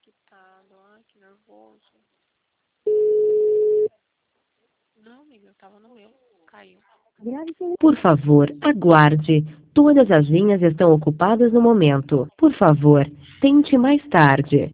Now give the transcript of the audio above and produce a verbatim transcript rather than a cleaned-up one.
agitado. Ai, que nervoso. Não, amiga, eu tava no meu. Caiu. Por favor, aguarde. Todas as linhas estão ocupadas no momento. Por favor, tente mais tarde.